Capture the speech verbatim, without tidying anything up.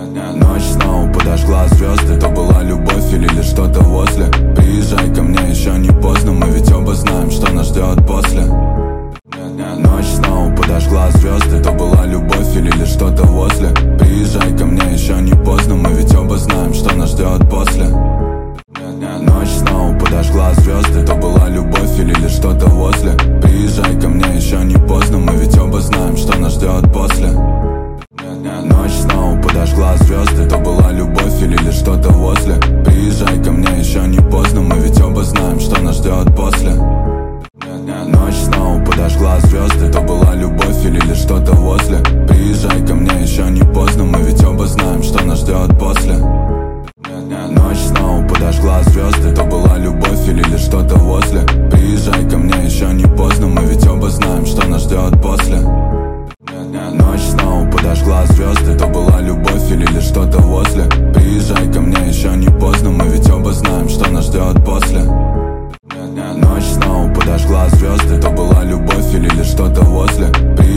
Ночь снова подожгла звезды. То была любовь или лишь что-то возле. Приезжай ко мне, еще не поздно. Мы ведь оба знаем, что нас ждет после. Ночь снова подожгла звезды. То была любовь или лишь что-то возле. Приезжай ко мне, еще не поздно. Мы ведь оба знаем, что нас ждет после. Ночь снова подожгла звезды. То была любовь или лишь что-то возле. Приезжай ко мне, еще не поздно. Мы ведь оба знаем, что нас ждет после. Ночь снова подожгла звезды. То была любовь или лишь что-то возле. Приезжай ко мне, еще не поздно. Мы ведь оба знаем, что нас ждет после. Ночь снова подожгла звезды. То была любовь или лишь что-то возле. Приезжай ко мне, еще не поздно. Мы ведь оба знаем, что нас ждет после. Ночь снова подожгла звезды. То была любовь или лишь что-то возле. Приезжай ко мне, еще не поздно. Мы ведь оба знаем, что нас ждет после. Ночь снова подожгла звезды. То была любовь или лишь что-то возле. Приезжай ко мне, еще не поздно. Мы ведь оба знаем, что нас ждет после. Ночь снова подожгла звезды. То была любовь или лишь что-то возле.